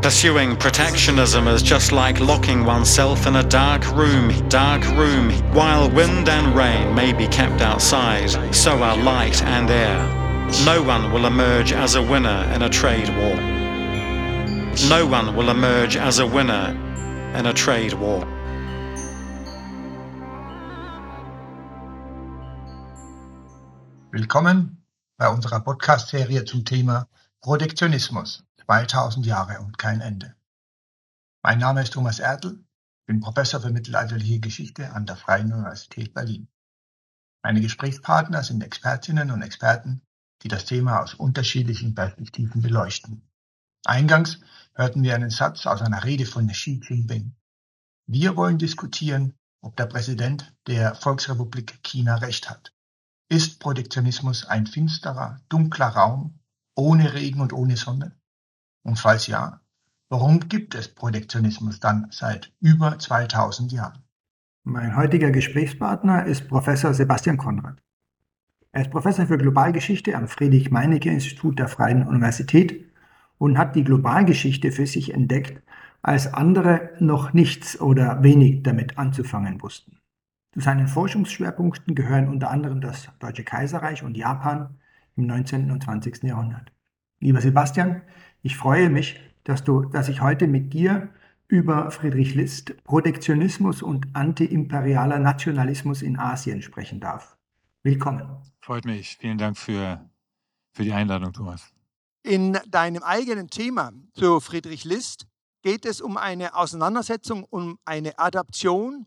Pursuing protectionism is just like locking oneself in a dark room, while wind and rain may be kept outside, so are light and air. No one will emerge as a winner in a trade war. No one will emerge as a winner in a trade war. Willkommen bei unserer Podcast-Serie zum Thema Protektionismus, 2000 Jahre und kein Ende. Mein Name ist Thomas Ertl, bin Professor für mittelalterliche Geschichte an der Freien Universität Berlin. Meine Gesprächspartner sind Expertinnen und Experten, die das Thema aus unterschiedlichen Perspektiven beleuchten. Eingangs hörten wir einen Satz aus einer Rede von Xi Jinping. Wir wollen diskutieren, ob der Präsident der Volksrepublik China recht hat. Ist Protektionismus ein finsterer, dunkler Raum, ohne Regen und ohne Sonne? Und falls ja, warum gibt es Protektionismus dann seit über 2000 Jahren? Mein heutiger Gesprächspartner ist Professor Sebastian Konrad. Er ist Professor für Globalgeschichte am Friedrich-Meinecke-Institut der Freien Universität und hat die Globalgeschichte für sich entdeckt, als andere noch nichts oder wenig damit anzufangen wussten. Zu seinen Forschungsschwerpunkten gehören unter anderem das Deutsche Kaiserreich und Japan im 19. und 20. Jahrhundert. Lieber Sebastian, ich freue mich, dass ich heute mit dir über Friedrich List, Protektionismus und antiimperialer Nationalismus in Asien sprechen darf. Willkommen. Freut mich. Vielen Dank für die Einladung, Thomas. In deinem eigenen Thema zu Friedrich List geht es um eine Auseinandersetzung, um eine Adaption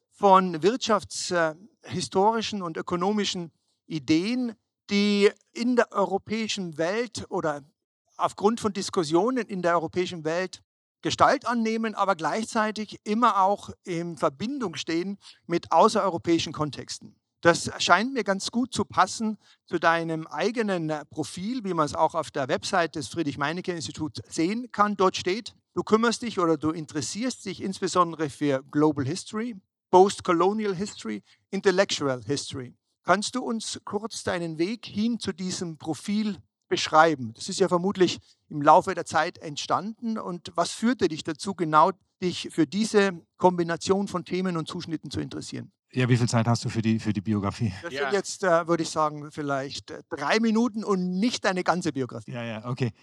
von wirtschaftshistorischen und ökonomischen Ideen, die in der europäischen Welt oder aufgrund von Diskussionen in der europäischen Welt Gestalt annehmen, aber gleichzeitig immer auch in Verbindung stehen mit außereuropäischen Kontexten. Das scheint mir ganz gut zu passen zu deinem eigenen Profil, wie man es auch auf der Website des Friedrich-Meinecke-Instituts sehen kann. Dort steht, du kümmerst dich oder du interessierst dich insbesondere für Global History, Post-Colonial History, Intellectual History. Kannst du uns kurz deinen Weg hin zu diesem Profil beschreiben? Das ist ja vermutlich im Laufe der Zeit entstanden. Und was führte dich dazu, genau dich für diese Kombination von Themen und Zuschnitten zu interessieren? Ja, wie viel Zeit hast du für die Biografie? Das sind jetzt, würde ich sagen, vielleicht 3 Minuten und nicht deine ganze Biografie. Ja, okay.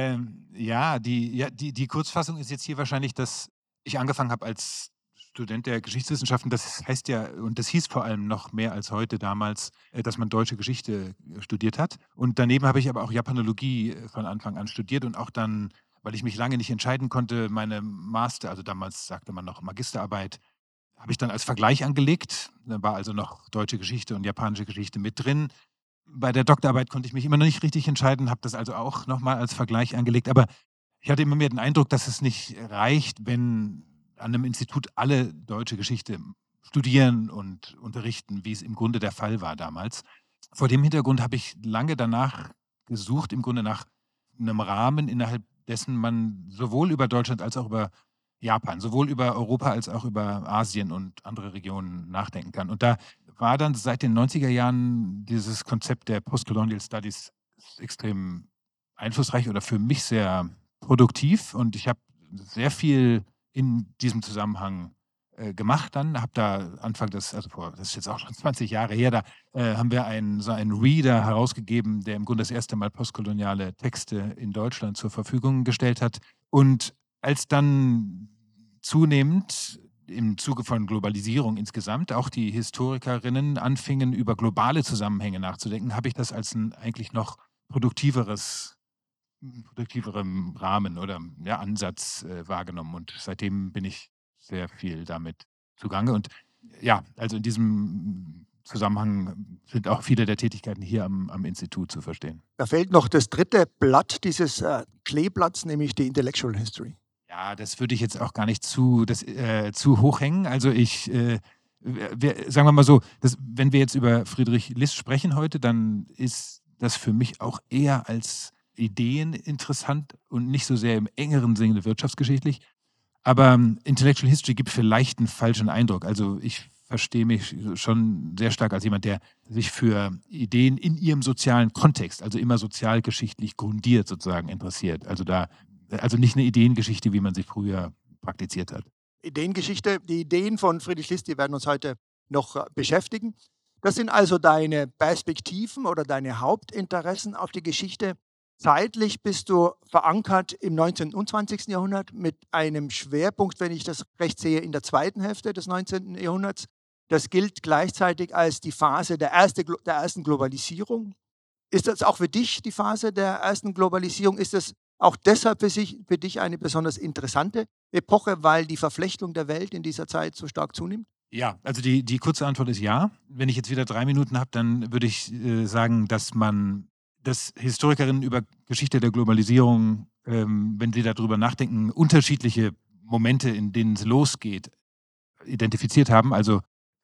Die Kurzfassung ist jetzt hier wahrscheinlich, dass ich angefangen habe als Student der Geschichtswissenschaften. Das heißt ja, und das hieß vor allem noch mehr als heute damals, dass man deutsche Geschichte studiert hat. Und daneben habe ich aber auch Japanologie von Anfang an studiert und auch dann, weil ich mich lange nicht entscheiden konnte, meine Master, also damals sagte man noch Magisterarbeit, habe ich dann als Vergleich angelegt. Da war also noch deutsche Geschichte und japanische Geschichte mit drin. Bei der Doktorarbeit konnte ich mich immer noch nicht richtig entscheiden, habe das also auch nochmal als Vergleich angelegt. Aber ich hatte immer mehr den Eindruck, dass es nicht reicht, wenn an einem Institut alle deutsche Geschichte studieren und unterrichten, wie es im Grunde der Fall war damals. Vor dem Hintergrund habe ich lange danach gesucht, im Grunde nach einem Rahmen, innerhalb dessen man sowohl über Deutschland als auch über Japan, sowohl über Europa als auch über Asien und andere Regionen nachdenken kann. Und da war dann seit den 90er Jahren dieses Konzept der Postcolonial Studies extrem einflussreich oder für mich sehr produktiv. Und ich habe sehr viel in diesem Zusammenhang gemacht dann, habe da das ist jetzt auch schon 20 Jahre her, da haben wir so einen Reader herausgegeben, der im Grunde das erste Mal postkoloniale Texte in Deutschland zur Verfügung gestellt hat. Und als dann zunehmend im Zuge von Globalisierung insgesamt auch die Historikerinnen anfingen, über globale Zusammenhänge nachzudenken, habe ich das als ein eigentlich noch produktiverem Rahmen oder Ansatz wahrgenommen. Und seitdem bin ich sehr viel damit zugange. Und ja, also in diesem Zusammenhang sind auch viele der Tätigkeiten hier am Institut zu verstehen. Da fehlt noch das dritte Blatt dieses Kleeblatts, nämlich die Intellectual History. Ja, das würde ich jetzt auch gar nicht zu hoch hängen. Also sagen wir mal so, wenn wir jetzt über Friedrich List sprechen heute, dann ist das für mich auch eher als Ideen interessant und nicht so sehr im engeren Sinne wirtschaftsgeschichtlich. Aber Intellectual History gibt vielleicht einen falschen Eindruck. Also ich verstehe mich schon sehr stark als jemand, der sich für Ideen in ihrem sozialen Kontext, also immer sozialgeschichtlich grundiert sozusagen, interessiert. Also da Also nicht eine Ideengeschichte, wie man sie früher praktiziert hat. Ideengeschichte, die Ideen von Friedrich List, die werden uns heute noch beschäftigen. Das sind also deine Perspektiven oder deine Hauptinteressen auf die Geschichte. Zeitlich bist du verankert im 19. und 20. Jahrhundert mit einem Schwerpunkt, wenn ich das recht sehe, in der zweiten Hälfte des 19. Jahrhunderts. Das gilt gleichzeitig als die Phase der ersten Globalisierung. Ist das auch für dich die Phase der ersten Globalisierung? Ist das auch deshalb für dich eine besonders interessante Epoche, weil die Verflechtung der Welt in dieser Zeit so stark zunimmt? Ja, also die kurze Antwort ist ja. Wenn ich jetzt wieder 3 Minuten habe, dann würde ich sagen, dass Historikerinnen über Geschichte der Globalisierung, wenn sie darüber nachdenken, unterschiedliche Momente, in denen es losgeht, identifiziert haben. Also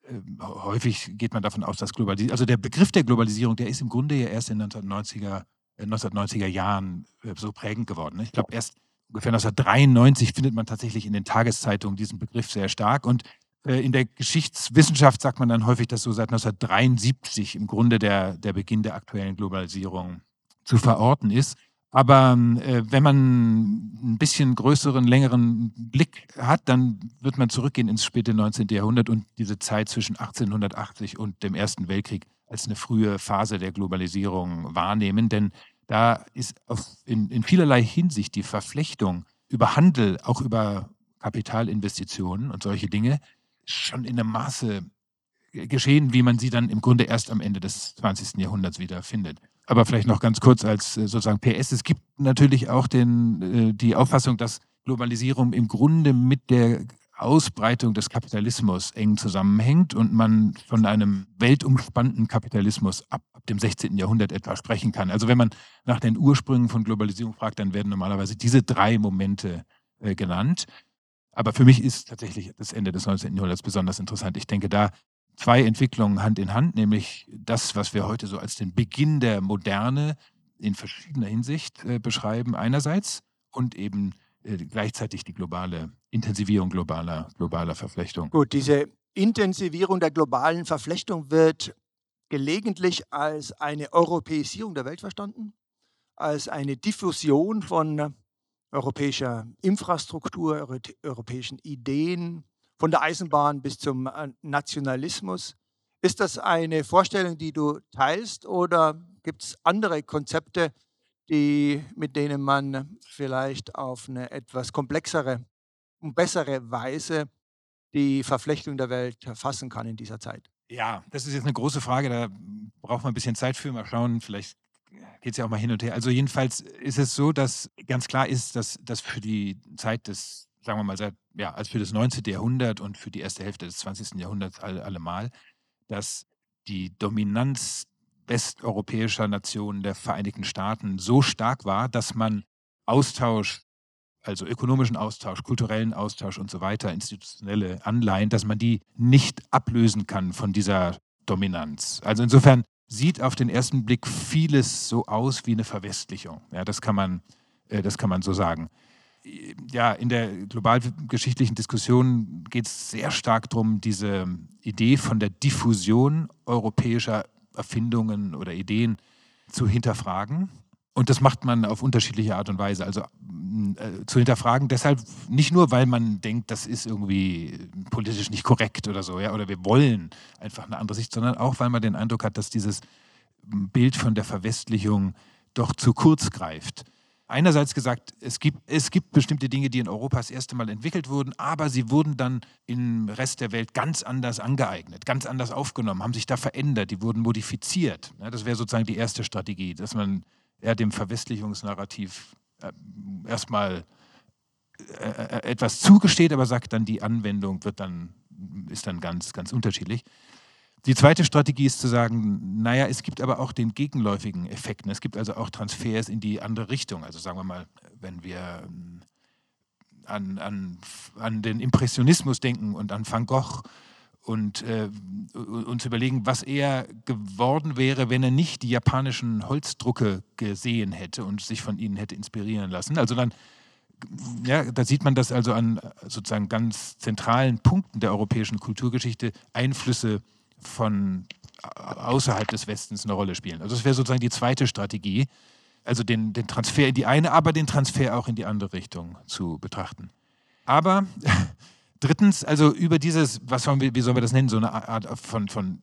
häufig geht man davon aus, dass also der Begriff der Globalisierung, der ist im Grunde ja erst in den 1990er Jahren so prägend geworden. Ne? Ich glaube, erst ungefähr 1993 findet man tatsächlich in den Tageszeitungen diesen Begriff sehr stark. Und in der Geschichtswissenschaft sagt man dann häufig, dass so seit 1973 im Grunde der Beginn der aktuellen Globalisierung zu verorten ist. Aber wenn man ein bisschen größeren, längeren Blick hat, dann wird man zurückgehen ins späte 19. Jahrhundert und diese Zeit zwischen 1880 und dem Ersten Weltkrieg als eine frühe Phase der Globalisierung wahrnehmen. Denn da ist in vielerlei Hinsicht die Verflechtung über Handel, auch über Kapitalinvestitionen und solche Dinge, schon in einem Maße geschehen, wie man sie dann im Grunde erst am Ende des 20. Jahrhunderts wieder findet. Aber vielleicht noch ganz kurz als sozusagen PS. Es gibt natürlich auch die Auffassung, dass Globalisierung im Grunde mit der Ausbreitung des Kapitalismus eng zusammenhängt und man von einem weltumspannenden Kapitalismus ab dem 16. Jahrhundert etwa sprechen kann. Also wenn man nach den Ursprüngen von Globalisierung fragt, dann werden normalerweise diese 3 Momente genannt. Aber für mich ist tatsächlich das Ende des 19. Jahrhunderts besonders interessant. Ich denke, da 2 Entwicklungen Hand in Hand, nämlich das, was wir heute so als den Beginn der Moderne in verschiedener Hinsicht beschreiben einerseits und eben gleichzeitig die globale Intensivierung globaler Verflechtung. Gut, diese Intensivierung der globalen Verflechtung wird gelegentlich als eine Europäisierung der Welt verstanden, als eine Diffusion von europäischer Infrastruktur, europäischen Ideen, von der Eisenbahn bis zum Nationalismus. Ist das eine Vorstellung, die du teilst, oder gibt es andere Konzepte, mit denen man vielleicht auf eine etwas komplexere und bessere Weise die Verflechtung der Welt fassen kann in dieser Zeit? Ja, das ist jetzt eine große Frage, da braucht man ein bisschen Zeit für. Mal schauen, vielleicht geht es ja auch mal hin und her. Also jedenfalls ist es so, dass ganz klar ist, dass für die Zeit des, sagen wir mal, als für das 19. Jahrhundert und für die erste Hälfte des 20. Jahrhunderts allemal, dass die Dominanz westeuropäischer Nationen der Vereinigten Staaten so stark war, dass man Austausch, also ökonomischen Austausch, kulturellen Austausch und so weiter, institutionelle Anleihen, dass man die nicht ablösen kann von dieser Dominanz. Also insofern sieht auf den ersten Blick vieles so aus wie eine Verwestlichung. Ja, das kann man so sagen. Ja, in der globalgeschichtlichen Diskussion geht es sehr stark darum, diese Idee von der Diffusion europäischer Erfindungen oder Ideen zu hinterfragen. Und das macht man auf unterschiedliche Art und Weise. Also zu hinterfragen deshalb nicht nur, weil man denkt, das ist irgendwie politisch nicht korrekt oder so, ja, oder wir wollen einfach eine andere Sicht, sondern auch, weil man den Eindruck hat, dass dieses Bild von der Verwestlichung doch zu kurz greift. Einerseits gesagt, es gibt bestimmte Dinge, die in Europa das erste Mal entwickelt wurden, aber sie wurden dann im Rest der Welt ganz anders angeeignet, ganz anders aufgenommen, haben sich da verändert, die wurden modifiziert. Ja, das wäre sozusagen die erste Strategie, dass man dem Verwestlichungsnarrativ erstmal etwas zugesteht, aber sagt dann, die Anwendung ist dann ganz, ganz unterschiedlich. Die zweite Strategie ist zu sagen, naja, es gibt aber auch den gegenläufigen Effekt. Es gibt also auch Transfers in die andere Richtung. Also sagen wir mal, wenn wir an den Impressionismus denken und an Van Gogh und uns überlegen, was er geworden wäre, wenn er nicht die japanischen Holzdrucke gesehen hätte und sich von ihnen hätte inspirieren lassen. Also dann, ja, da sieht man, dass also an sozusagen ganz zentralen Punkten der europäischen Kulturgeschichte Einflüsse von außerhalb des Westens eine Rolle spielen. Also das wäre sozusagen die zweite Strategie. Also den Transfer in die eine, aber den Transfer auch in die andere Richtung zu betrachten. Aber drittens, also über dieses, wie sollen wir das nennen, so eine Art von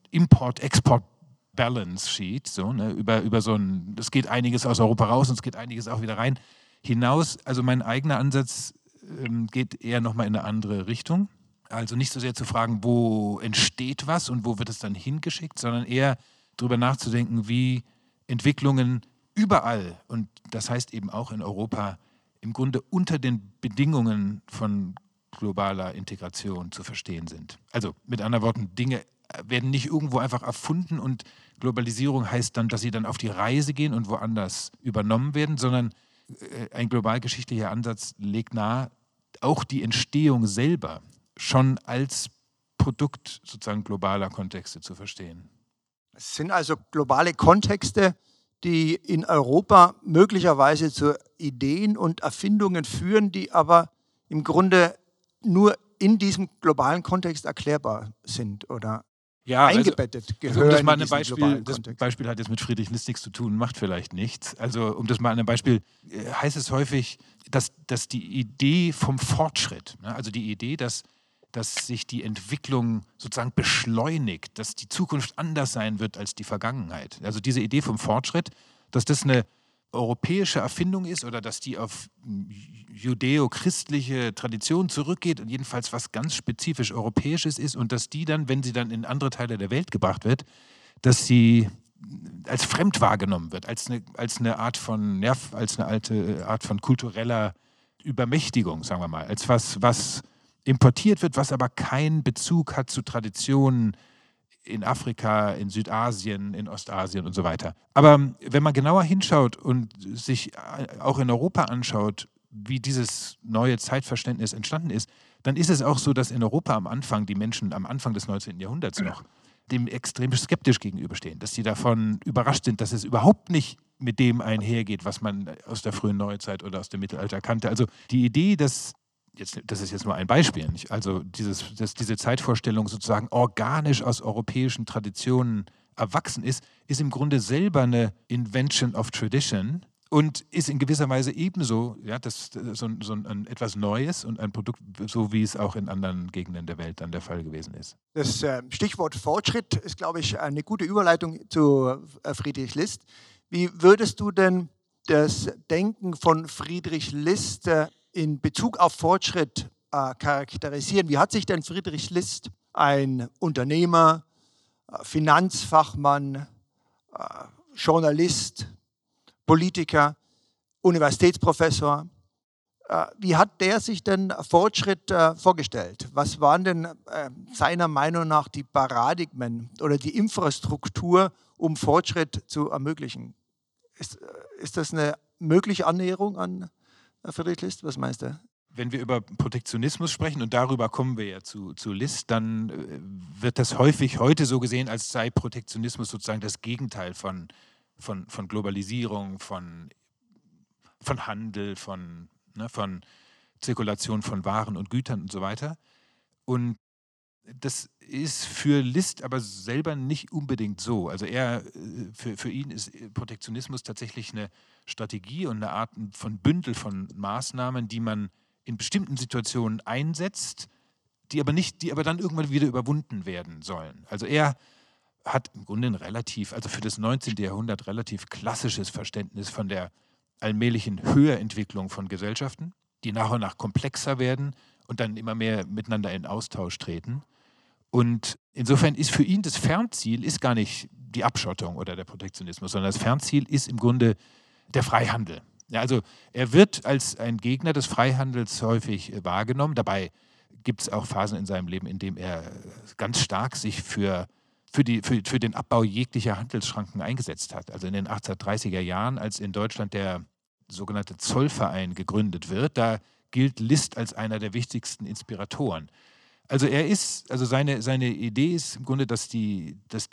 Import-Export-Balance Sheet, so, ne, über so ein, es geht einiges aus Europa raus und es geht einiges auch wieder rein, hinaus. Also mein eigener Ansatz geht eher nochmal in eine andere Richtung. Also nicht so sehr zu fragen, wo entsteht was und wo wird es dann hingeschickt, sondern eher darüber nachzudenken, wie Entwicklungen überall, und das heißt eben auch in Europa, im Grunde unter den Bedingungen von globaler Integration zu verstehen sind. Also mit anderen Worten, Dinge werden nicht irgendwo einfach erfunden und Globalisierung heißt dann, dass sie dann auf die Reise gehen und woanders übernommen werden, sondern ein globalgeschichtlicher Ansatz legt nahe, auch die Entstehung selber schon als Produkt sozusagen globaler Kontexte zu verstehen. Es sind also globale Kontexte, die in Europa möglicherweise zu Ideen und Erfindungen führen, die aber im Grunde nur in diesem globalen Kontext erklärbar sind oder eingebettet gehören. Das Beispiel hat jetzt mit Friedrich List nichts zu tun, macht vielleicht nichts. Also um das mal an einem Beispiel, heißt es häufig, dass die Idee vom Fortschritt, ne, also die Idee, dass sich die Entwicklung sozusagen beschleunigt, dass die Zukunft anders sein wird als die Vergangenheit. Also diese Idee vom Fortschritt, dass das eine europäische Erfindung ist oder dass die auf judäo-christliche Tradition zurückgeht und jedenfalls was ganz spezifisch Europäisches ist und dass die dann, wenn sie dann in andere Teile der Welt gebracht wird, dass sie als fremd wahrgenommen wird, als eine Art von, ja, als eine alte Art von kultureller Übermächtigung, sagen wir mal, als was importiert wird, was aber keinen Bezug hat zu Traditionen in Afrika, in Südasien, in Ostasien und so weiter. Aber wenn man genauer hinschaut und sich auch in Europa anschaut, wie dieses neue Zeitverständnis entstanden ist, dann ist es auch so, dass in Europa am Anfang die Menschen am Anfang des 19. Jahrhunderts noch dem extrem skeptisch gegenüberstehen, dass sie davon überrascht sind, dass es überhaupt nicht mit dem einhergeht, was man aus der frühen Neuzeit oder aus dem Mittelalter kannte. Also die Idee, das ist jetzt nur ein Beispiel, nicht? Also dass diese Zeitvorstellung sozusagen organisch aus europäischen Traditionen erwachsen ist im Grunde selber eine Invention of Tradition und ist in gewisser Weise ebenso so ein etwas Neues und ein Produkt, so wie es auch in anderen Gegenden der Welt dann der Fall gewesen ist. Das Stichwort Fortschritt ist, glaube ich, eine gute Überleitung zu Friedrich List. Wie würdest du denn das Denken von Friedrich List in Bezug auf Fortschritt charakterisieren? Wie hat sich denn Friedrich List, ein Unternehmer, Finanzfachmann, Journalist, Politiker, Universitätsprofessor, wie hat der sich denn Fortschritt vorgestellt? Was waren denn seiner Meinung nach die Paradigmen oder die Infrastruktur, um Fortschritt zu ermöglichen? Ist das eine mögliche Annäherung an Friedrich List? Was meinst du? Wenn wir über Protektionismus sprechen, und darüber kommen wir ja zu List, dann wird das häufig heute so gesehen, als sei Protektionismus sozusagen das Gegenteil von Globalisierung, von Handel, von Zirkulation von Waren und Gütern und so weiter. Und das ist für List aber selber nicht unbedingt so. Also für ihn ist Protektionismus tatsächlich eine Strategie und eine Art von Bündel von Maßnahmen, die man in bestimmten Situationen einsetzt, die aber dann irgendwann wieder überwunden werden sollen. Also er hat im Grunde also für das 19. Jahrhundert relativ klassisches Verständnis von der allmählichen Höherentwicklung von Gesellschaften, die nach und nach komplexer werden und dann immer mehr miteinander in Austausch treten. Und insofern ist für ihn das Fernziel ist gar nicht die Abschottung oder der Protektionismus, sondern das Fernziel ist im Grunde der Freihandel. Ja, also er wird als ein Gegner des Freihandels häufig wahrgenommen. Dabei gibt es auch Phasen in seinem Leben, in denen er ganz stark sich für den Abbau jeglicher Handelsschranken eingesetzt hat. Also in den 1830er Jahren, als in Deutschland der sogenannte Zollverein gegründet wird, da gilt List als einer der wichtigsten Inspiratoren. Also seine Idee ist im Grunde, dass die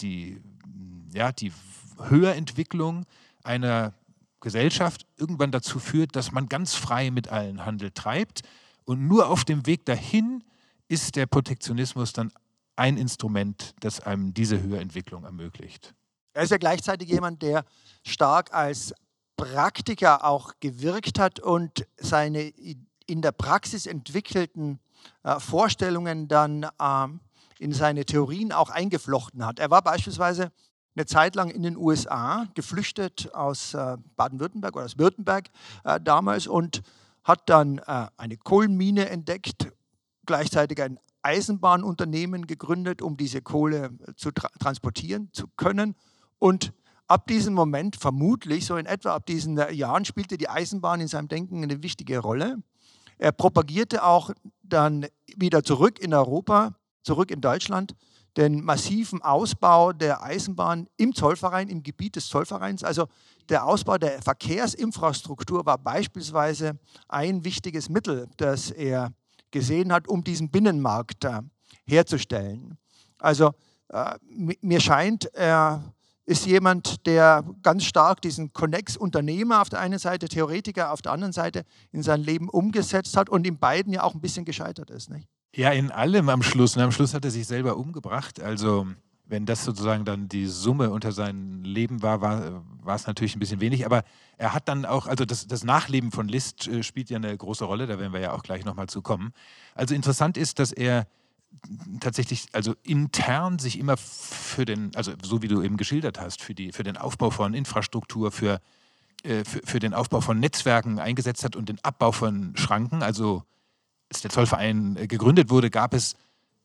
Höherentwicklung einer Gesellschaft irgendwann dazu führt, dass man ganz frei mit allen Handel treibt und nur auf dem Weg dahin ist der Protektionismus dann ein Instrument, das einem diese Höherentwicklung ermöglicht. Er ist ja gleichzeitig jemand, der stark als Praktiker auch gewirkt hat und seine in der Praxis entwickelten Vorstellungen dann in seine Theorien auch eingeflochten hat. Er war beispielsweise eine Zeit lang in den USA, geflüchtet aus Baden-Württemberg oder aus Württemberg damals und hat dann eine Kohlenmine entdeckt, gleichzeitig ein Eisenbahnunternehmen gegründet, um diese Kohle zu transportieren zu können. Und ab diesem Moment, vermutlich so in etwa ab diesen Jahren, spielte die Eisenbahn in seinem Denken eine wichtige Rolle. Er propagierte auch dann wieder zurück in Europa, zurück in Deutschland, den massiven Ausbau der Eisenbahn im Zollverein, im Gebiet des Zollvereins. Also der Ausbau der Verkehrsinfrastruktur war beispielsweise ein wichtiges Mittel, das er gesehen hat, um diesen Binnenmarkt herzustellen. Also mir scheint, er ist jemand, der ganz stark diesen Connex-Unternehmer auf der einen Seite, Theoretiker auf der anderen Seite in sein Leben umgesetzt hat und in beiden ja auch ein bisschen gescheitert ist, nicht? Ja, in allem am Schluss. Und am Schluss hat er sich selber umgebracht. Also wenn das sozusagen dann die Summe unter seinem Leben war es natürlich ein bisschen wenig. Aber er hat dann auch, also das Nachleben von Liszt spielt ja eine große Rolle, da werden wir ja auch gleich nochmal zu kommen. Also interessant ist, dass er tatsächlich, also intern sich immer für den, also so wie du eben geschildert hast, für den Aufbau von Infrastruktur, für den Aufbau von Netzwerken eingesetzt hat und den Abbau von Schranken. Also als der Zollverein gegründet wurde, gab es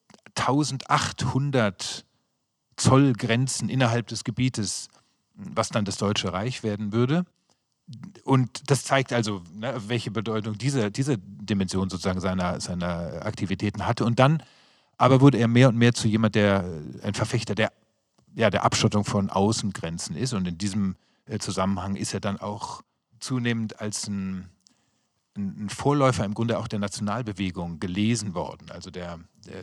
1800 Zollgrenzen innerhalb des Gebietes, was dann das Deutsche Reich werden würde. Und das zeigt also, welche Bedeutung diese Dimension sozusagen seiner Aktivitäten hatte. Und dann aber wurde er mehr und mehr zu jemand, ein Verfechter der Abschottung von Außengrenzen ist. Und in diesem Zusammenhang ist er dann auch zunehmend als ein Vorläufer im Grunde auch der Nationalbewegung gelesen worden. Also der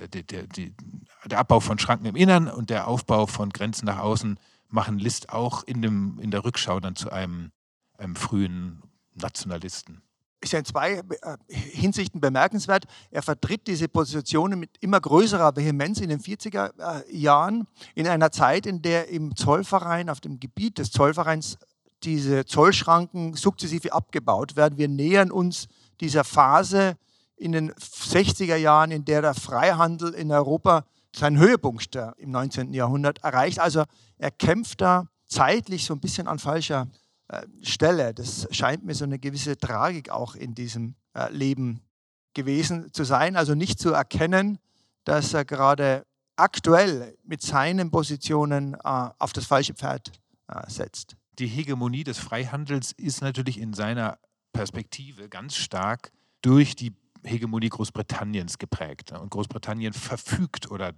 Abbau von Schranken im Innern und der Aufbau von Grenzen nach außen machen Liszt auch in der Rückschau dann zu einem frühen Nationalisten. Ist ja in zwei Hinsichten bemerkenswert. Er vertritt diese Positionen mit immer größerer Vehemenz in den 40er Jahren, in einer Zeit, in der im Zollverein, auf dem Gebiet des Zollvereins, diese Zollschranken sukzessive abgebaut werden. Wir nähern uns dieser Phase in den 60er Jahren, in der der Freihandel in Europa seinen Höhepunkt im 19. Jahrhundert erreicht. Also er kämpft da zeitlich so ein bisschen an falscher Stelle. Das scheint mir so eine gewisse Tragik auch in diesem Leben gewesen zu sein. Also nicht zu erkennen, dass er gerade aktuell mit seinen Positionen auf das falsche Pferd setzt. Die Hegemonie des Freihandels ist natürlich in seiner Perspektive ganz stark durch die Hegemonie Großbritanniens geprägt. Und Großbritannien verfügt oder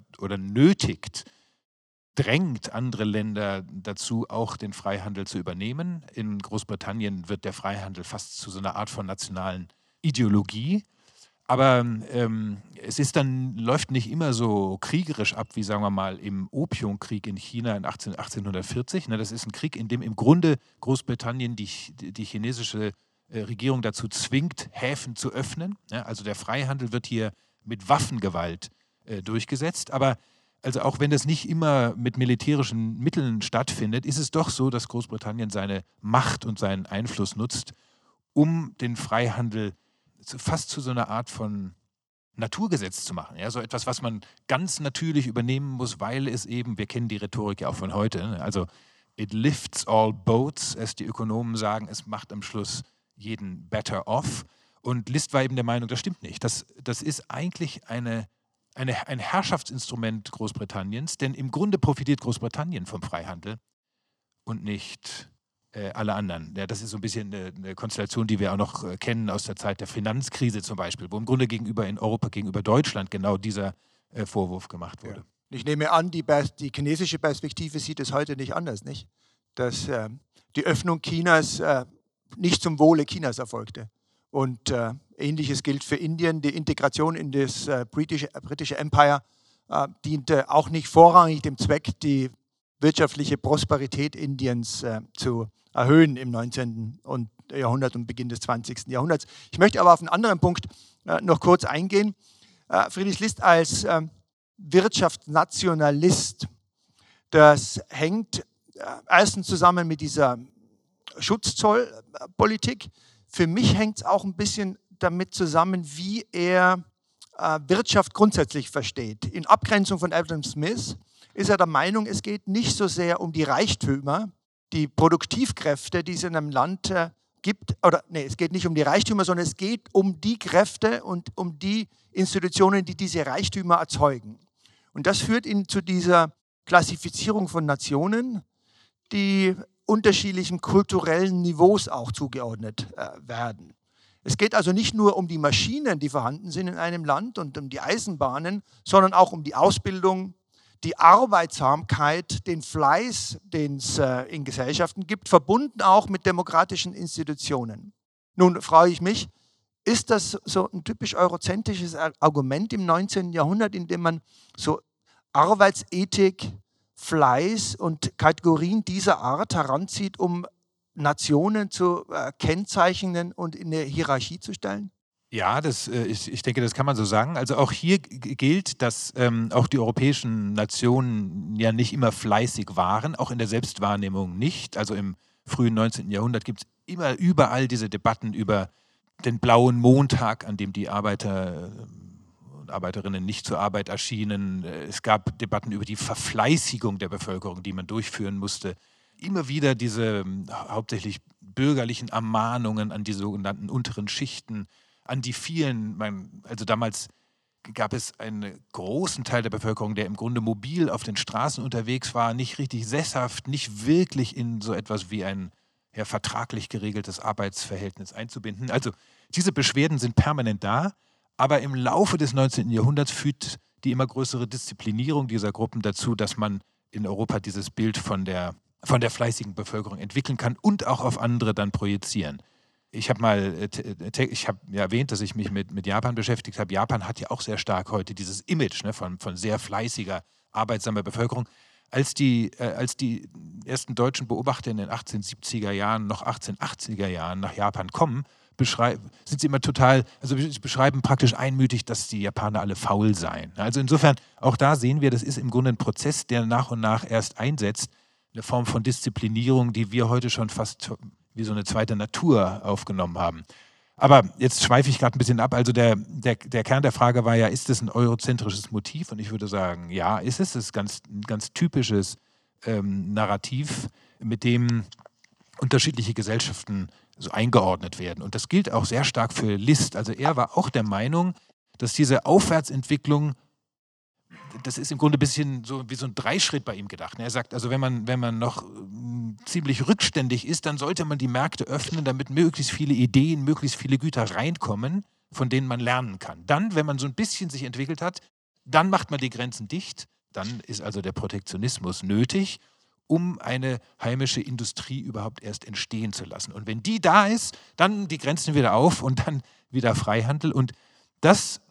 drängt andere Länder dazu, auch den Freihandel zu übernehmen. In Großbritannien wird der Freihandel fast zu so einer Art von nationalen Ideologie. Aber es läuft nicht immer so kriegerisch ab, wie sagen wir mal im Opiumkrieg in China in 1840. Das ist ein Krieg, in dem im Grunde Großbritannien die chinesische Regierung dazu zwingt, Häfen zu öffnen. Also der Freihandel wird hier mit Waffengewalt durchgesetzt. Aber also auch wenn das nicht immer mit militärischen Mitteln stattfindet, ist es doch so, dass Großbritannien seine Macht und seinen Einfluss nutzt, um den Freihandel fast zu so einer Art von Naturgesetz zu machen. Ja, so etwas, was man ganz natürlich übernehmen muss, weil es eben, wir kennen die Rhetorik ja auch von heute, also it lifts all boats, as die Ökonomen sagen, es macht am Schluss jeden better off. Und Liszt war eben der Meinung, das stimmt nicht. Das ist eigentlich ein Herrschaftsinstrument Großbritanniens, denn im Grunde profitiert Großbritannien vom Freihandel und nicht alle anderen. Ja, das ist so ein bisschen eine Konstellation, die wir auch noch kennen aus der Zeit der Finanzkrise zum Beispiel, wo im Grunde in Europa gegenüber Deutschland genau dieser Vorwurf gemacht wurde. Ja. Ich nehme an, die chinesische Perspektive sieht es heute nicht anders, nicht? Dass die Öffnung Chinas nicht zum Wohle Chinas erfolgte. Und Ähnliches gilt für Indien. Die Integration in das britische Empire diente auch nicht vorrangig dem Zweck, die wirtschaftliche Prosperität Indiens zu erhöhen im 19. Jahrhundert und Beginn des 20. Jahrhunderts. Ich möchte aber auf einen anderen Punkt noch kurz eingehen. Friedrich List als Wirtschaftsnationalist, das hängt erstens zusammen mit dieser Schutzzollpolitik. Für mich hängt es auch ein bisschen damit zusammen, wie er Wirtschaft grundsätzlich versteht. In Abgrenzung von Adam Smith ist er der Meinung, es geht nicht so sehr um die Reichtümer, die Produktivkräfte, die es in einem Land gibt, es geht nicht um die Reichtümer, sondern es geht um die Kräfte und um die Institutionen, die diese Reichtümer erzeugen. Und das führt ihn zu dieser Klassifizierung von Nationen, die unterschiedlichen kulturellen Niveaus auch zugeordnet werden. Es geht also nicht nur um die Maschinen, die vorhanden sind in einem Land und um die Eisenbahnen, sondern auch um die Ausbildung, die Arbeitsamkeit, den Fleiß, den es in Gesellschaften gibt, verbunden auch mit demokratischen Institutionen. Nun frage ich mich, ist das so ein typisch eurozentrisches Argument im 19. Jahrhundert, in dem man so Arbeitsethik, Fleiß und Kategorien dieser Art heranzieht, um Nationen zu kennzeichnen und in eine Hierarchie zu stellen? Ja, ich denke, das kann man so sagen. Also auch hier gilt, dass auch die europäischen Nationen ja nicht immer fleißig waren, auch in der Selbstwahrnehmung nicht. Also im frühen 19. Jahrhundert gibt es immer überall diese Debatten über den blauen Montag, an dem die Arbeiter und Arbeiterinnen nicht zur Arbeit erschienen. Es gab Debatten über die Verfleißigung der Bevölkerung, die man durchführen musste. Immer wieder diese hauptsächlich bürgerlichen Ermahnungen an die sogenannten unteren Schichten, an die vielen, also damals gab es einen großen Teil der Bevölkerung, der im Grunde mobil auf den Straßen unterwegs war, nicht richtig sesshaft, nicht wirklich in so etwas wie ein vertraglich geregeltes Arbeitsverhältnis einzubinden. Also diese Beschwerden sind permanent da, aber im Laufe des 19. Jahrhunderts führt die immer größere Disziplinierung dieser Gruppen dazu, dass man in Europa dieses Bild von der fleißigen Bevölkerung entwickeln kann und auch auf andere dann projizieren. Ich habe ja erwähnt, dass ich mich mit Japan beschäftigt habe. Japan hat ja auch sehr stark heute dieses Image, ne, von sehr fleißiger, arbeitsamer Bevölkerung. Als die ersten deutschen Beobachter in den 1870er Jahren, noch 1880er Jahren nach Japan kommen, sind sie immer sie beschreiben praktisch einmütig, dass die Japaner alle faul seien. Also insofern, auch da sehen wir, das ist im Grunde ein Prozess, der nach und nach erst einsetzt, eine Form von Disziplinierung, die wir heute schon fast wie so eine zweite Natur aufgenommen haben. Aber jetzt schweife ich gerade ein bisschen ab. Also der Kern der Frage war ja, ist es ein eurozentrisches Motiv? Und ich würde sagen, ja, ist es. Es ist ein ganz typisches Narrativ, mit dem unterschiedliche Gesellschaften so eingeordnet werden. Und das gilt auch sehr stark für List. Also er war auch der Meinung, dass diese Aufwärtsentwicklung, das ist im Grunde ein bisschen so wie so ein Dreischritt bei ihm gedacht. Er sagt, also wenn man noch ziemlich rückständig ist, dann sollte man die Märkte öffnen, damit möglichst viele Ideen, möglichst viele Güter reinkommen, von denen man lernen kann. Dann, wenn man so ein bisschen sich entwickelt hat, dann macht man die Grenzen dicht. Dann ist also der Protektionismus nötig, um eine heimische Industrie überhaupt erst entstehen zu lassen. Und wenn die da ist, dann die Grenzen wieder auf und dann wieder Freihandel. Und das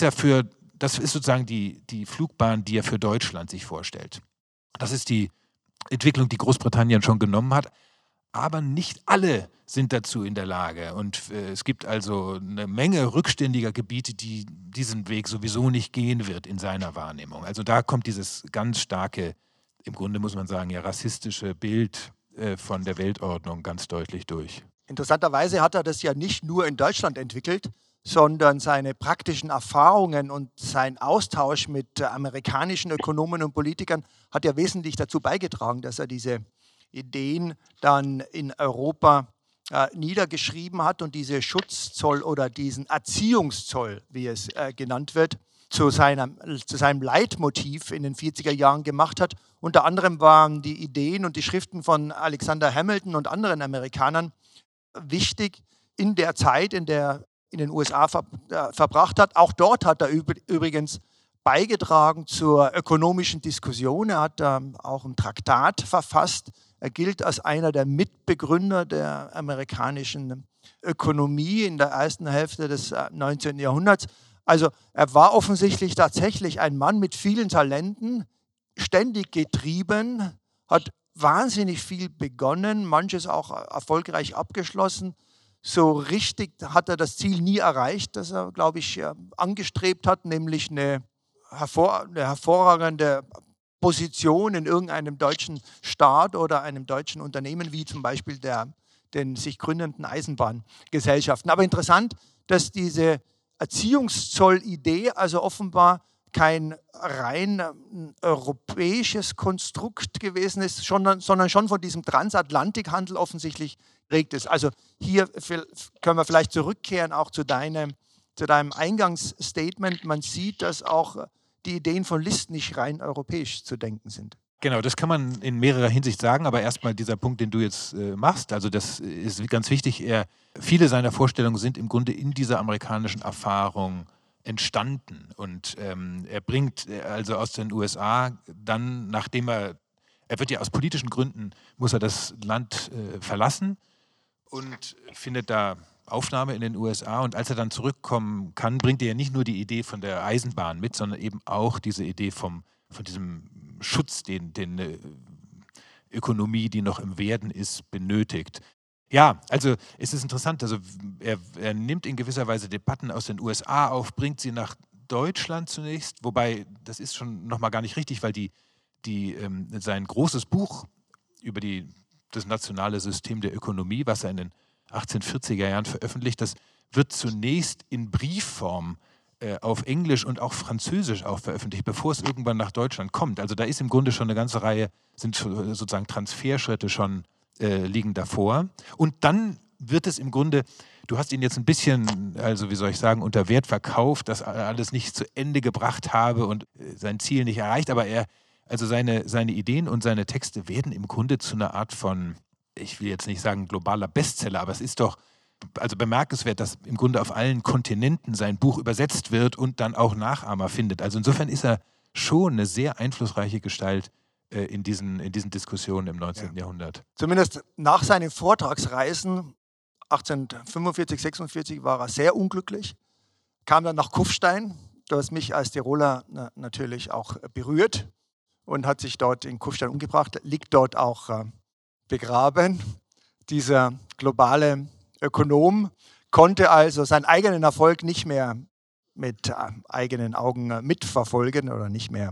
das ist sozusagen die Flugbahn, die er für Deutschland sich vorstellt. Das ist die Entwicklung, die Großbritannien schon genommen hat. Aber nicht alle sind dazu in der Lage. Und es gibt also eine Menge rückständiger Gebiete, die diesen Weg sowieso nicht gehen wird in seiner Wahrnehmung. Also da kommt dieses ganz starke, im Grunde muss man sagen, ja rassistische Bild von der Weltordnung ganz deutlich durch. Interessanterweise hat er das ja nicht nur in Deutschland entwickelt, sondern seine praktischen Erfahrungen und sein Austausch mit amerikanischen Ökonomen und Politikern hat ja wesentlich dazu beigetragen, dass er diese Ideen dann in Europa niedergeschrieben hat und diese Schutzzoll oder diesen Erziehungszoll, wie es genannt wird, zu seinem Leitmotiv in den 40er Jahren gemacht hat. Unter anderem waren die Ideen und die Schriften von Alexander Hamilton und anderen Amerikanern wichtig in der Zeit, in der in den USA verbracht hat. Auch dort hat er übrigens beigetragen zur ökonomischen Diskussion. Er hat auch ein Traktat verfasst. Er gilt als einer der Mitbegründer der amerikanischen Ökonomie in der ersten Hälfte des 19. Jahrhunderts. Also er war offensichtlich tatsächlich ein Mann mit vielen Talenten, ständig getrieben, hat wahnsinnig viel begonnen, manches auch erfolgreich abgeschlossen. So richtig hat er das Ziel nie erreicht, das er, glaube ich, angestrebt hat, nämlich eine hervorragende Position in irgendeinem deutschen Staat oder einem deutschen Unternehmen, wie zum Beispiel der den sich gründenden Eisenbahngesellschaften. Aber interessant, dass diese Erziehungszoll-Idee also offenbar kein rein europäisches Konstrukt gewesen ist, sondern schon von diesem Transatlantikhandel offensichtlich prägt ist. Also hier können wir vielleicht zurückkehren auch zu deinem Eingangsstatement. Man sieht, dass auch die Ideen von List nicht rein europäisch zu denken sind. Genau, das kann man in mehrerer Hinsicht sagen, aber erstmal dieser Punkt, den du jetzt machst, also das ist ganz wichtig. Viele seiner Vorstellungen sind im Grunde in dieser amerikanischen Erfahrung entstanden und er bringt also aus den USA dann, nachdem er wird ja aus politischen Gründen, muss er das Land verlassen und findet da Aufnahme in den USA und als er dann zurückkommen kann, bringt er ja nicht nur die Idee von der Eisenbahn mit, sondern eben auch diese Idee von diesem Schutz, den Ökonomie, die noch im Werden ist, benötigt. Ja, also es ist interessant, also er nimmt in gewisser Weise Debatten aus den USA auf, bringt sie nach Deutschland zunächst, wobei das ist schon nochmal gar nicht richtig, weil sein großes Buch über das nationale System der Ökonomie, was er in den 1840er Jahren veröffentlicht, das wird zunächst in Briefform auf Englisch und auch Französisch auch veröffentlicht, bevor es irgendwann nach Deutschland kommt. Also da ist im Grunde schon eine ganze Reihe, sind sozusagen Transferschritte schon liegen davor. Und dann wird es im Grunde, du hast ihn jetzt ein bisschen, also wie soll ich sagen, unter Wert verkauft, dass er alles nicht zu Ende gebracht habe und sein Ziel nicht erreicht, aber seine Ideen und seine Texte werden im Grunde zu einer Art von, ich will jetzt nicht sagen globaler Bestseller, aber es ist doch also bemerkenswert, dass im Grunde auf allen Kontinenten sein Buch übersetzt wird und dann auch Nachahmer findet. Also insofern ist er schon eine sehr einflussreiche Gestalt in diesen Diskussionen im 19. Jahrhundert. Zumindest nach seinen Vortragsreisen 1845, 46 war er sehr unglücklich, kam dann nach Kufstein, das mich als Tiroler natürlich auch berührt und hat sich dort in Kufstein umgebracht, liegt dort auch begraben. Dieser globale Ökonom konnte also seinen eigenen Erfolg nicht mehr mit eigenen Augen mitverfolgen oder nicht mehr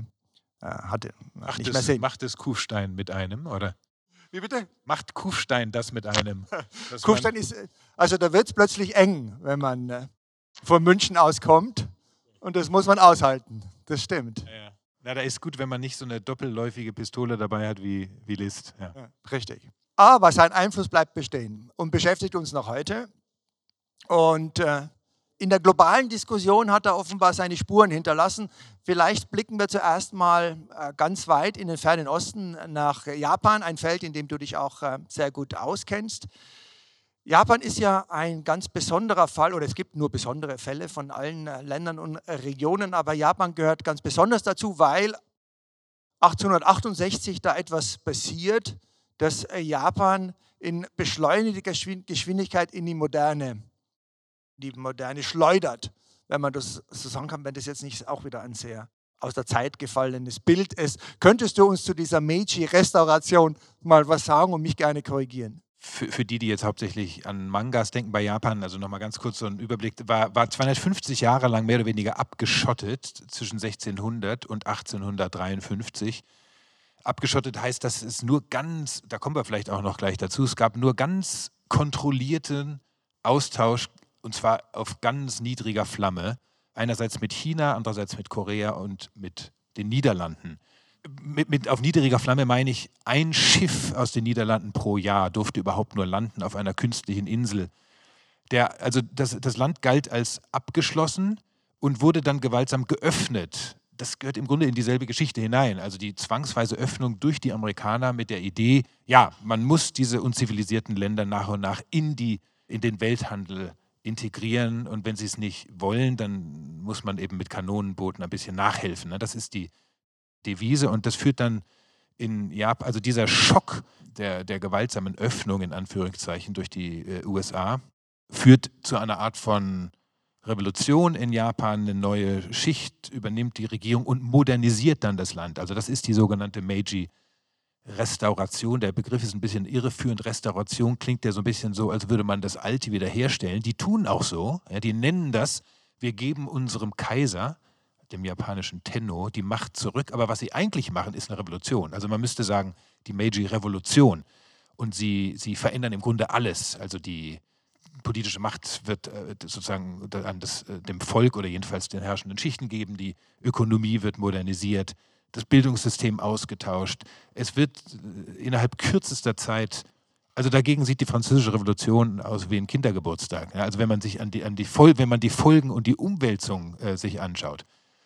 sehen. Macht es Kufstein mit einem, oder? Wie bitte? Macht Kufstein das mit einem? Kufstein ist, also da wird es plötzlich eng, wenn man von München aus kommt und das muss man aushalten, das stimmt. Ja. Na, da ist gut, wenn man nicht so eine doppelläufige Pistole dabei hat wie Liszt. Ja. Ja, richtig. Aber sein Einfluss bleibt bestehen und beschäftigt uns noch heute. Und in der globalen Diskussion hat er offenbar seine Spuren hinterlassen. Vielleicht blicken wir zuerst mal ganz weit in den fernen Osten nach Japan, ein Feld, in dem du dich auch sehr gut auskennst. Japan ist ja ein ganz besonderer Fall, oder es gibt nur besondere Fälle von allen Ländern und Regionen, aber Japan gehört ganz besonders dazu, weil 1868 da etwas passiert, dass Japan in beschleunigter Geschwindigkeit in die Moderne schleudert, wenn man das so sagen kann, wenn das jetzt nicht auch wieder ein sehr aus der Zeit gefallenes Bild ist. Könntest du uns zu dieser Meiji-Restauration mal was sagen und mich gerne korrigieren? Für die jetzt hauptsächlich an Mangas denken bei Japan, also nochmal ganz kurz so ein Überblick, war 250 Jahre lang mehr oder weniger abgeschottet zwischen 1600 und 1853. Abgeschottet heißt, dass es nur ganz, da kommen wir vielleicht auch noch gleich dazu, es gab nur ganz kontrollierten Austausch und zwar auf ganz niedriger Flamme, einerseits mit China, andererseits mit Korea und mit den Niederlanden. Auf niedriger Flamme meine ich, ein Schiff aus den Niederlanden pro Jahr durfte überhaupt nur landen auf einer künstlichen Insel. Das Land galt als abgeschlossen und wurde dann gewaltsam geöffnet. Das gehört im Grunde in dieselbe Geschichte hinein. Also die zwangsweise Öffnung durch die Amerikaner mit der Idee, ja, man muss diese unzivilisierten Länder nach und nach in den Welthandel integrieren und wenn sie es nicht wollen, dann muss man eben mit Kanonenbooten ein bisschen nachhelfen. Ne? Das ist die Devise und das führt dann in Japan, also dieser Schock der gewaltsamen Öffnung in Anführungszeichen durch die USA führt zu einer Art von Revolution in Japan, eine neue Schicht übernimmt die Regierung und modernisiert dann das Land. Also das ist die sogenannte Meiji-Restauration. Der Begriff ist ein bisschen irreführend. Restauration klingt ja so ein bisschen so, als würde man das Alte wiederherstellen. Die tun auch so. Ja, die nennen das, wir geben unserem Kaiser, dem japanischen Tenno, die Macht zurück. Aber was sie eigentlich machen, ist eine Revolution. Also man müsste sagen, die Meiji-Revolution. und sie verändern im Grunde alles. Also die politische Macht wird sozusagen dem Volk oder jedenfalls den herrschenden Schichten geben, die Ökonomie wird modernisiert, das Bildungssystem ausgetauscht. Es wird innerhalb kürzester Zeit, also dagegen sieht die Französische Revolution aus wie ein Kindergeburtstag. Ja? Also wenn man sich wenn man die Folgen und die Umwälzung sich anschaut.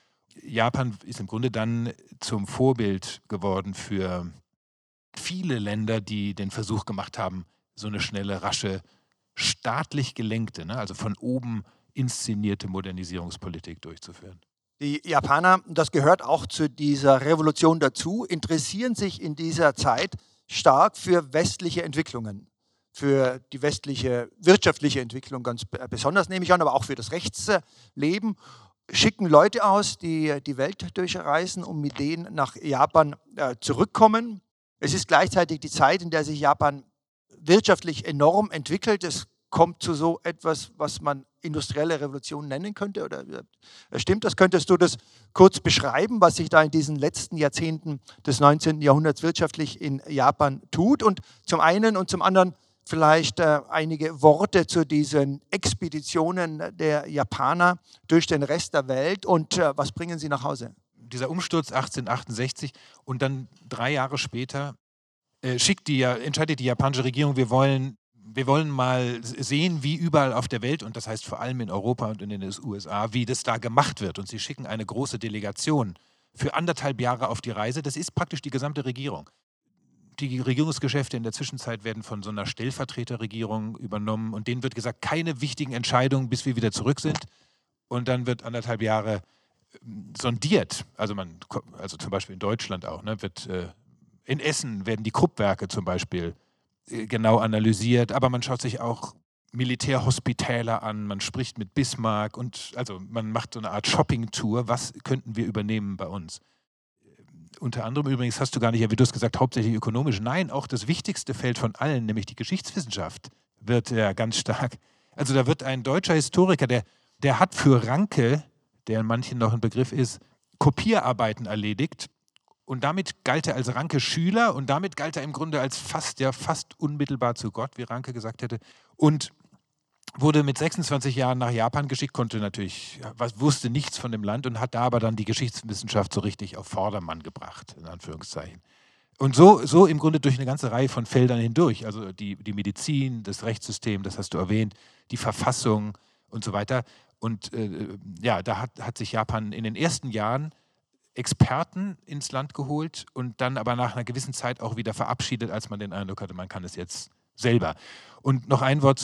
Japan ist im Grunde dann zum Vorbild geworden für viele Länder, die den Versuch gemacht haben, so eine schnelle, rasche, staatlich gelenkte, also von oben inszenierte Modernisierungspolitik durchzuführen. Die Japaner, das gehört auch zu dieser Revolution dazu, interessieren sich in dieser Zeit stark für westliche Entwicklungen, für die westliche wirtschaftliche Entwicklung ganz besonders, nehme ich an, aber auch für das Rechtsleben, schicken Leute aus, die die Welt durchreisen und mit denen nach Japan zurückkommen. Es ist gleichzeitig die Zeit, in der sich Japan wirtschaftlich enorm entwickelt. Es kommt zu so etwas, was man industrielle Revolution nennen könnte. Oder stimmt das? Könntest du das kurz beschreiben, was sich da in diesen letzten Jahrzehnten des 19. Jahrhunderts wirtschaftlich in Japan tut? Und zum einen und zum anderen vielleicht einige Worte zu diesen Expeditionen der Japaner durch den Rest der Welt und was bringen sie nach Hause? Dieser Umsturz 1868 und dann 3 Jahre später entscheidet die japanische Regierung, wir wollen mal sehen, wie überall auf der Welt, und das heißt vor allem in Europa und in den USA, wie das da gemacht wird. Und sie schicken eine große Delegation für 1,5 Jahre auf die Reise. Das ist praktisch die gesamte Regierung. Die Regierungsgeschäfte in der Zwischenzeit werden von so einer Stellvertreterregierung übernommen und denen wird gesagt, keine wichtigen Entscheidungen, bis wir wieder zurück sind. Und dann wird 1,5 Jahre sondiert. Also zum Beispiel in Deutschland auch, in Essen werden die Kruppwerke zum Beispiel genau analysiert, aber man schaut sich auch Militärhospitäler an, man spricht mit Bismarck und also man macht so eine Art Shopping-Tour, was könnten wir übernehmen bei uns. Unter anderem übrigens hast du gar nicht, wie du es gesagt, hauptsächlich ökonomisch. Nein, auch das wichtigste Feld von allen, nämlich die Geschichtswissenschaft, wird ja ganz stark. Also da wird ein deutscher Historiker, der hat für Ranke, der in manchen noch ein Begriff ist, Kopierarbeiten erledigt. Und damit galt er als Ranke Schüler und damit galt er im Grunde als fast unmittelbar zu Gott, wie Ranke gesagt hätte. Und wurde mit 26 Jahren nach Japan geschickt, wusste nichts von dem Land und hat da aber dann die Geschichtswissenschaft so richtig auf Vordermann gebracht, in Anführungszeichen. Und so im Grunde durch eine ganze Reihe von Feldern hindurch, also die Medizin, das Rechtssystem, das hast du erwähnt, die Verfassung und so weiter. Und da hat sich Japan in den ersten Jahren Experten ins Land geholt und dann aber nach einer gewissen Zeit auch wieder verabschiedet, als man den Eindruck hatte, man kann es jetzt selber. Und noch ein Wort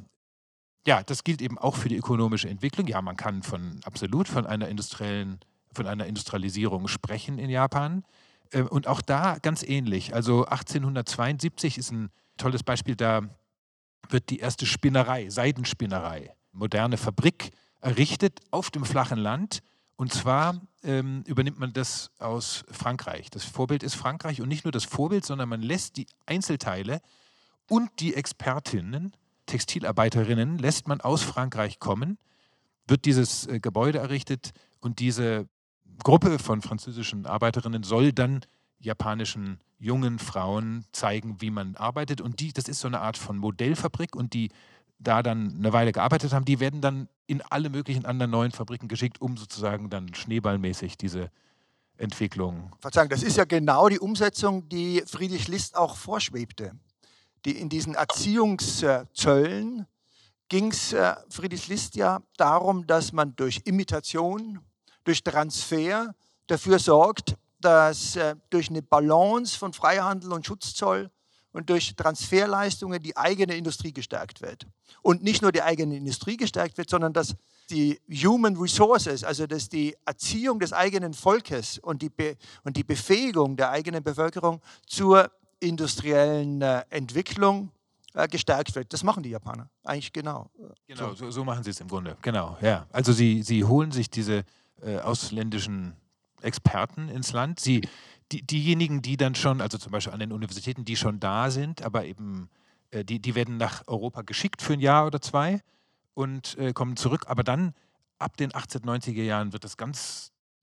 das gilt eben auch für die ökonomische Entwicklung. Ja, man kann absolut von einer Industrialisierung sprechen in Japan. Und auch da ganz ähnlich. Also 1872 ist ein tolles Beispiel, da wird die erste Spinnerei, Seidenspinnerei, moderne Fabrik errichtet auf dem flachen Land. Und zwar übernimmt man das aus Frankreich. Das Vorbild ist Frankreich und nicht nur das Vorbild, sondern man lässt die Einzelteile und die Expertinnen, Textilarbeiterinnen, lässt man aus Frankreich kommen, wird dieses Gebäude errichtet und diese Gruppe von französischen Arbeiterinnen soll dann japanischen jungen Frauen zeigen, wie man arbeitet. Und das ist so eine Art von Modellfabrik und die da dann eine Weile gearbeitet haben, die werden dann in alle möglichen anderen neuen Fabriken geschickt, um sozusagen dann schneeballmäßig diese Entwicklung. Verzeihung, das ist ja genau die Umsetzung, die Friedrich List auch vorschwebte. In diesen Erziehungszöllen ging es Friedrich List ja darum, dass man durch Imitation, durch Transfer dafür sorgt, dass durch eine Balance von Freihandel und Schutzzoll und durch Transferleistungen die eigene Industrie gestärkt wird. Und nicht nur die eigene Industrie gestärkt wird, sondern dass die Human Resources, also dass die Erziehung des eigenen Volkes und die Befähigung der eigenen Bevölkerung zur industriellen Entwicklung gestärkt wird. Das machen die Japaner eigentlich genau. Genau, so machen sie es im Grunde. Genau, ja. Also sie holen sich diese ausländischen Experten ins Land. Diejenigen, die dann schon, also zum Beispiel an den Universitäten, die schon da sind, aber eben die werden nach Europa geschickt für ein Jahr oder 2 und kommen zurück. Aber dann ab den 1890er Jahren wird das ganz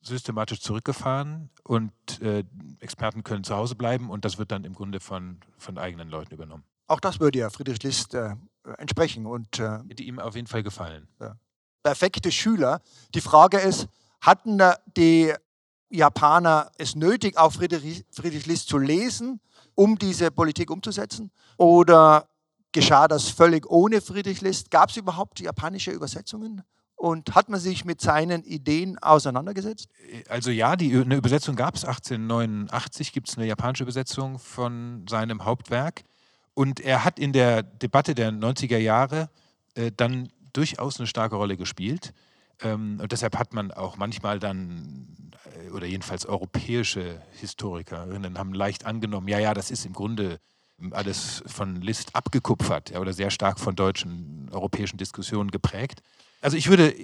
systematisch zurückgefahren und Experten können zu Hause bleiben und das wird dann im Grunde von eigenen Leuten übernommen. Auch das würde ja Friedrich List entsprechen. Und Hätte ihm auf jeden Fall gefallen. perfekte Schüler. Die Frage ist, hatten die Japaner es nötig, auch Friedrich List zu lesen, um diese Politik umzusetzen? Oder geschah das völlig ohne Friedrich List? Gab es überhaupt japanische Übersetzungen? Und hat man sich mit seinen Ideen auseinandergesetzt? Also ja, eine Übersetzung gab es. 1889 gibt es eine japanische Übersetzung von seinem Hauptwerk. Und er hat in der Debatte der 90er Jahre dann durchaus eine starke Rolle gespielt. Und deshalb hat man auch manchmal dann, oder jedenfalls europäische Historikerinnen haben leicht angenommen, ja, das ist im Grunde alles von List abgekupfert, ja, oder sehr stark von deutschen, europäischen Diskussionen geprägt. Also ich würde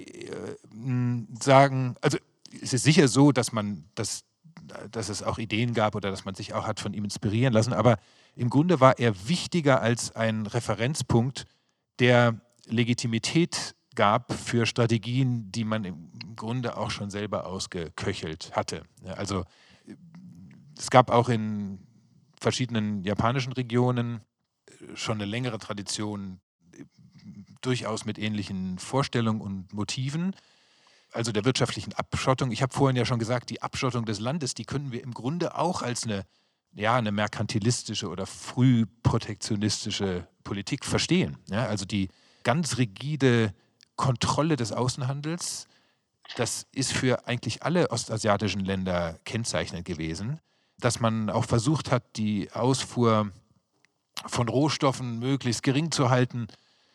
sagen, also es ist sicher so, dass es auch Ideen gab oder dass man sich auch hat von ihm inspirieren lassen, aber im Grunde war er wichtiger als ein Referenzpunkt, der Legitimität gab für Strategien, die man im Grunde auch schon selber ausgeköchelt hatte. Ja, also es gab auch in verschiedenen japanischen Regionen schon eine längere Tradition, durchaus mit ähnlichen Vorstellungen und Motiven, also der wirtschaftlichen Abschottung. Ich habe vorhin ja schon gesagt, die Abschottung des Landes, die können wir im Grunde auch als eine merkantilistische oder frühprotektionistische Politik verstehen. Ja, also die ganz rigide Kontrolle des Außenhandels, das ist für eigentlich alle ostasiatischen Länder kennzeichnend gewesen, dass man auch versucht hat, die Ausfuhr von Rohstoffen möglichst gering zu halten.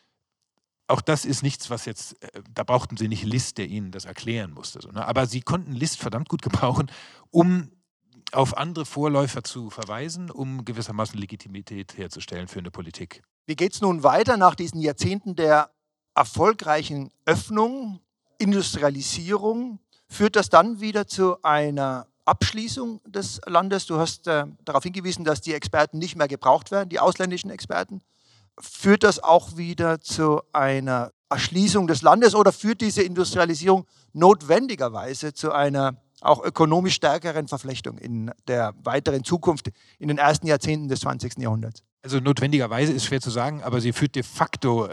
Auch das ist nichts, was jetzt, da brauchten sie nicht List, der ihnen das erklären musste. So, ne? Aber sie konnten List verdammt gut gebrauchen, um auf andere Vorläufer zu verweisen, um gewissermaßen Legitimität herzustellen für eine Politik. Wie geht es nun weiter nach diesen Jahrzehnten der erfolgreichen Öffnung, Industrialisierung? Führt das dann wieder zu einer Abschließung des Landes? Du hast darauf hingewiesen, dass die Experten nicht mehr gebraucht werden, die ausländischen Experten. Führt das auch wieder zu einer Erschließung des Landes oder führt diese Industrialisierung notwendigerweise zu einer auch ökonomisch stärkeren Verflechtung in der weiteren Zukunft, in den ersten Jahrzehnten des 20. Jahrhunderts? Also notwendigerweise ist schwer zu sagen, aber sie führt de facto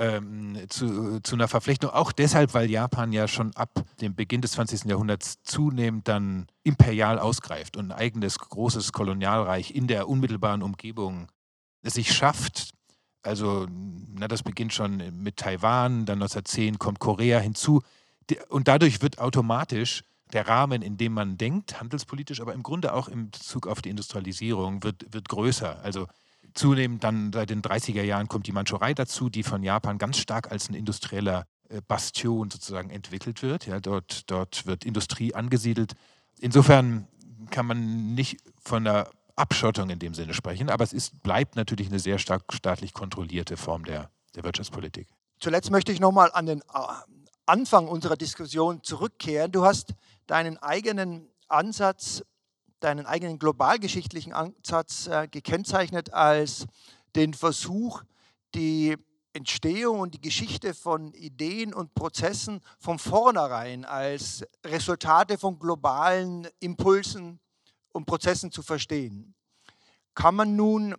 zu einer Verflechtung, auch deshalb, weil Japan ja schon ab dem Beginn des 20. Jahrhunderts zunehmend dann imperial ausgreift und ein eigenes großes Kolonialreich in der unmittelbaren Umgebung es sich schafft. Also das beginnt schon mit Taiwan, dann 1910 kommt Korea hinzu und dadurch wird automatisch der Rahmen, in dem man denkt, handelspolitisch, aber im Grunde auch in Bezug auf die Industrialisierung, wird größer. Also zunehmend dann seit den 30er Jahren kommt die Mandschurei dazu, die von Japan ganz stark als ein industrieller Bastion sozusagen entwickelt wird. Ja, dort wird Industrie angesiedelt. Insofern kann man nicht von einer Abschottung in dem Sinne sprechen, aber es bleibt natürlich eine sehr stark staatlich kontrollierte Form der Wirtschaftspolitik. Zuletzt möchte ich nochmal an den Anfang unserer Diskussion zurückkehren. Du hast deinen eigenen Ansatz, deinen eigenen globalgeschichtlichen Ansatz gekennzeichnet als den Versuch, die Entstehung und die Geschichte von Ideen und Prozessen von vornherein als Resultate von globalen Impulsen und Prozessen zu verstehen. Kann man nun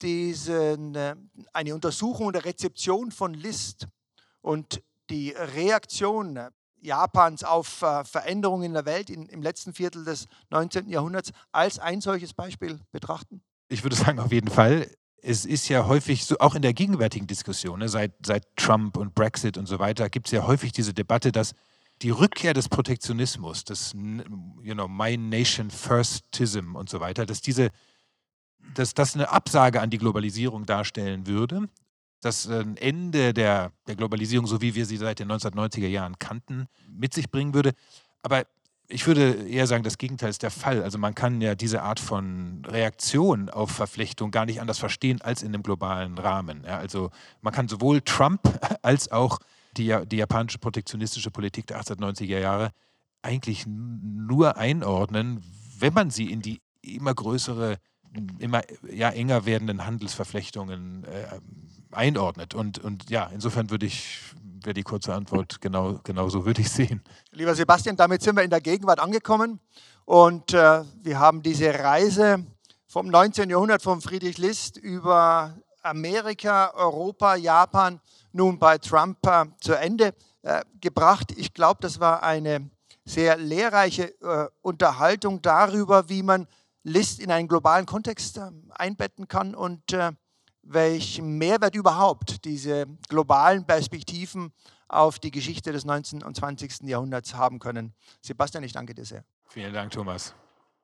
eine Untersuchung der Rezeption von List und die Reaktion Japans auf Veränderungen in der Welt im letzten Viertel des 19. Jahrhunderts als ein solches Beispiel betrachten? Ich würde sagen, auf jeden Fall. Es ist ja häufig so, auch in der gegenwärtigen Diskussion, ne, seit Trump und Brexit und so weiter, gibt es ja häufig diese Debatte, dass die Rückkehr des Protektionismus, des My Nation Firstism und so weiter, dass das eine Absage an die Globalisierung darstellen würde, dass ein Ende der Globalisierung, so wie wir sie seit den 1990er Jahren kannten, mit sich bringen würde. Aber ich würde eher sagen, das Gegenteil ist der Fall. Also man kann ja diese Art von Reaktion auf Verflechtung gar nicht anders verstehen als in einem globalen Rahmen. Ja, also man kann sowohl Trump als auch die japanische protektionistische Politik der 1890er Jahre eigentlich nur einordnen, wenn man sie in die immer größere, immer enger werdenden Handelsverflechtungen einordnet. Und ja, insofern wäre die kurze Antwort genau so würde ich sehen. Lieber Sebastian, damit sind wir in der Gegenwart angekommen und wir haben diese Reise vom 19. Jahrhundert von Friedrich List über Amerika, Europa, Japan, nun bei Trump zu Ende gebracht. Ich glaube, das war eine sehr lehrreiche Unterhaltung darüber, wie man List in einen globalen Kontext einbetten kann und welchen Mehrwert überhaupt diese globalen Perspektiven auf die Geschichte des 19. und 20. Jahrhunderts haben können. Sebastian, ich danke dir sehr. Vielen Dank, Thomas.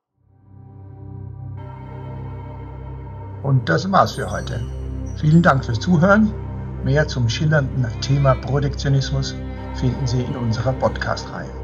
Und das war's für heute. Vielen Dank fürs Zuhören. Mehr zum schillernden Thema Protektionismus finden Sie in unserer Podcast-Reihe.